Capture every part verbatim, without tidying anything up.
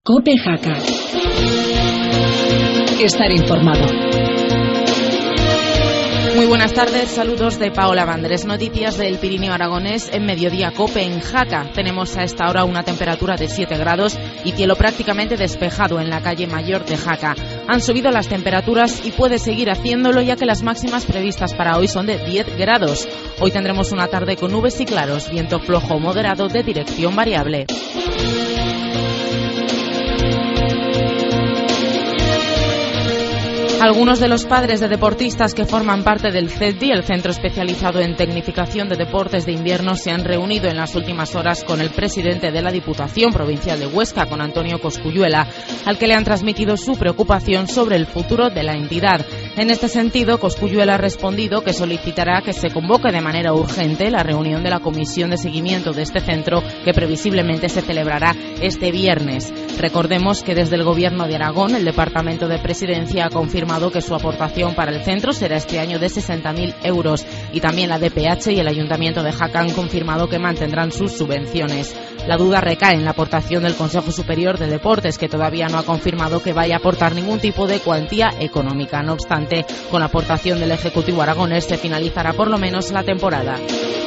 COPE Jaca. Estar informado. Muy buenas tardes, saludos de Paola Banderes. Noticias del Pirineo Aragonés en Mediodía COPE en Jaca. Tenemos a esta hora una temperatura de siete grados y cielo prácticamente despejado en la calle Mayor de Jaca. Han subido las temperaturas y puede seguir haciéndolo, ya que las máximas previstas para hoy son de diez grados. Hoy tendremos una tarde con nubes y claros, viento flojo moderado de dirección variable. Algunos de los padres de deportistas que forman parte del C E D I, el Centro Especializado en Tecnificación de Deportes de Invierno, se han reunido en las últimas horas con el presidente de la Diputación Provincial de Huesca, con Antonio Cosculluela, al que le han transmitido su preocupación sobre el futuro de la entidad. En este sentido, Cosculluela ha respondido que solicitará que se convoque de manera urgente la reunión de la Comisión de Seguimiento de este centro, que previsiblemente se celebrará este viernes. Recordemos que desde el Gobierno de Aragón, el Departamento de Presidencia ha confirmado que su aportación para el centro será este año de sesenta mil euros, y también la D P H y el Ayuntamiento de Jaca han confirmado que mantendrán sus subvenciones. La duda recae en la aportación del Consejo Superior de Deportes, que todavía no ha confirmado que vaya a aportar ningún tipo de cuantía económica. No obstante, con la aportación del Ejecutivo aragonés se finalizará por lo menos la temporada.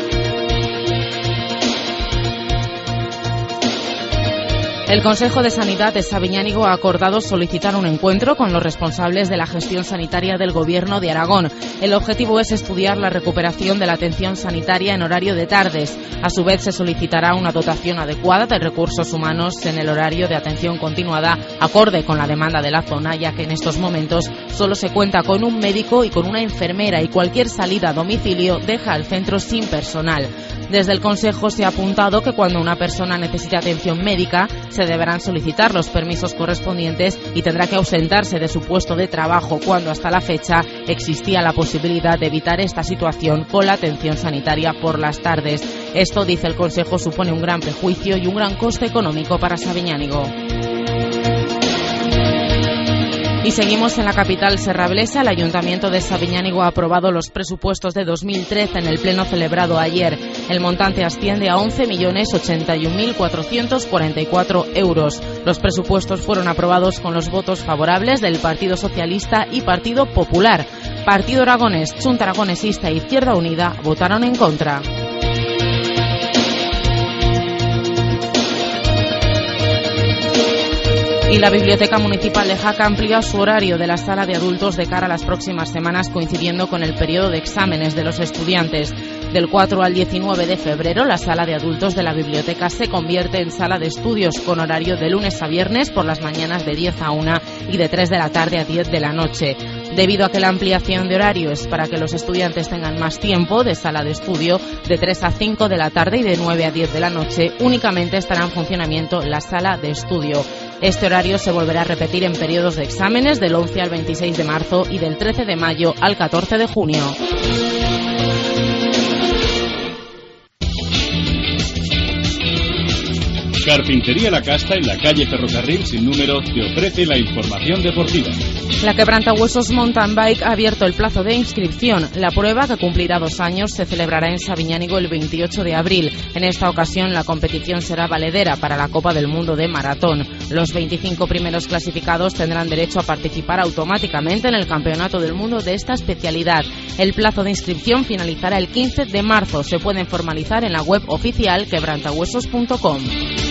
El Consejo de Sanidad de Sabiñánigo ha acordado solicitar un encuentro con los responsables de la gestión sanitaria del Gobierno de Aragón. El objetivo es estudiar la recuperación de la atención sanitaria en horario de tardes. A su vez, se solicitará una dotación adecuada de recursos humanos en el horario de atención continuada, acorde con la demanda de la zona, ya que en estos momentos solo se cuenta con un médico y con una enfermera, y cualquier salida a domicilio deja al centro sin personal. Desde el Consejo se ha apuntado que cuando una persona necesite atención médica, se deberán solicitar los permisos correspondientes y tendrá que ausentarse de su puesto de trabajo, cuando hasta la fecha existía la posibilidad de evitar esta situación con la atención sanitaria por las tardes. Esto, dice el Consejo, supone un gran perjuicio y un gran coste económico para Sabiñánigo. Y seguimos en la capital serrablesa. El Ayuntamiento de Sabiñánigo ha aprobado los presupuestos de dos mil trece en el pleno celebrado ayer. El montante asciende a once millones ochenta y un mil cuatrocientos cuarenta y cuatro euros. Los presupuestos fueron aprobados con los votos favorables del Partido Socialista y Partido Popular. Partido Aragonés, Junta Aragonesista e Izquierda Unida votaron en contra. Y la Biblioteca Municipal de Jaca amplía su horario de la sala de adultos de cara a las próximas semanas, coincidiendo con el periodo de exámenes de los estudiantes. Del cuatro al diecinueve de febrero, la sala de adultos de la biblioteca se convierte en sala de estudios, con horario de lunes a viernes por las mañanas de diez a una y de tres de la tarde a diez de la noche. Debido a que la ampliación de horario es para que los estudiantes tengan más tiempo de sala de estudio, de tres a cinco de la tarde y de nueve a diez de la noche, únicamente estará en funcionamiento la sala de estudio. Este horario se volverá a repetir en periodos de exámenes del once al veintiséis de marzo y del trece de mayo al catorce de junio. Carpintería La Casta, en la calle Ferrocarril sin número, te ofrece la información deportiva. La Quebrantahuesos Mountain Bike ha abierto el plazo de inscripción. La prueba, que cumplirá dos años, se celebrará en Sabiñánigo el veintiocho de abril. En esta ocasión, la competición será valedera para la Copa del Mundo de Maratón. Los veinticinco primeros clasificados tendrán derecho a participar automáticamente en el Campeonato del Mundo de esta especialidad. El plazo de inscripción finalizará el quince de marzo. Se pueden formalizar en la web oficial quebrantahuesos punto com.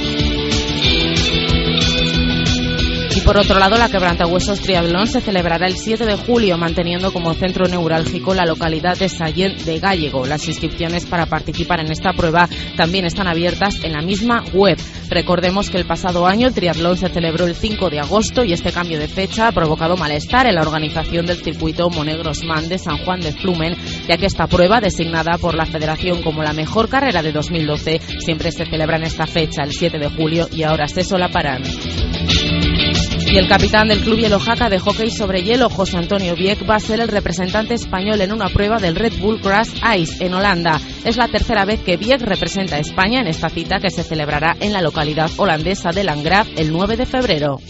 Y por otro lado, la Quebrantahuesos Triatlón se celebrará el siete de julio, manteniendo como centro neurálgico la localidad de Sallent de Gállego. Las inscripciones para participar en esta prueba también están abiertas en la misma web. Recordemos que el pasado año el triatlón se celebró el cinco de agosto y este cambio de fecha ha provocado malestar en la organización del circuito Monegrosman de San Juan de Flumen, ya que esta prueba, designada por la Federación como la mejor carrera de dos mil doce, siempre se celebra en esta fecha, el siete de julio, y ahora se solaparán. Y el capitán del Club Hielo Jaca de hockey sobre hielo, José Antonio Vieck, va a ser el representante español en una prueba del Red Bull Crash Ice en Holanda. Es la tercera vez que Vieck representa a España en esta cita, que se celebrará en la localidad holandesa de Landgraaf el nueve de febrero.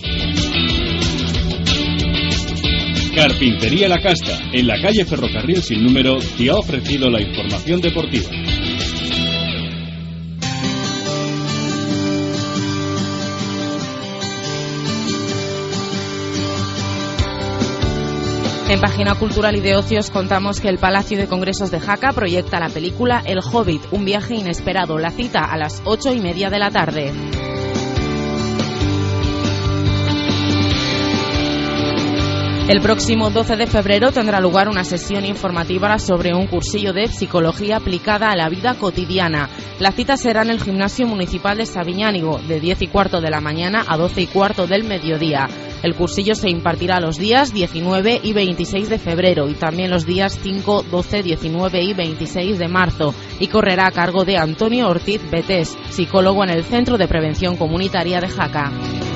Carpintería La Casta, en la calle Ferrocarril sin número, te ha ofrecido la información deportiva. En página cultural y de ocios contamos que el Palacio de Congresos de Jaca proyecta la película El Hobbit, un viaje inesperado. La cita a las ocho y media de la tarde. El próximo doce de febrero tendrá lugar una sesión informativa sobre un cursillo de psicología aplicada a la vida cotidiana. La cita será en el Gimnasio Municipal de Sabiñánigo, de diez y cuarto de la mañana a doce y cuarto del mediodía. El cursillo se impartirá los días diecinueve y veintiséis de febrero y también los días cinco, doce, diecinueve y veintiséis de marzo y correrá a cargo de Antonio Ortiz Betés, psicólogo en el Centro de Prevención Comunitaria de Jaca.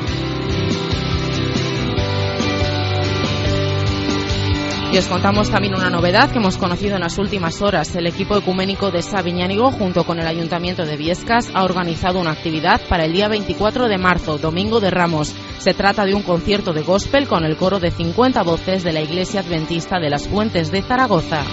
Y os contamos también una novedad que hemos conocido en las últimas horas. El equipo ecuménico de Sabiñánigo, junto con el Ayuntamiento de Biescas, ha organizado una actividad para el día veinticuatro de marzo, Domingo de Ramos. Se trata de un concierto de gospel con el coro de cincuenta voces de la Iglesia Adventista de las Fuentes de Zaragoza.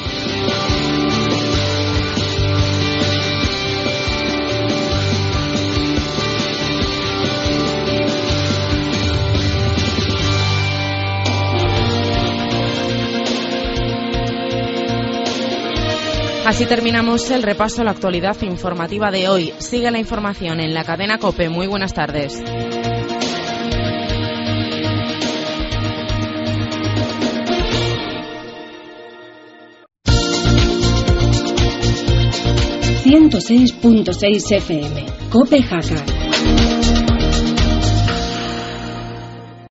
Así terminamos el repaso a la actualidad informativa de hoy. Sigue la información en la cadena COPE. Muy buenas tardes. ciento seis punto seis F M, COPE Jaca.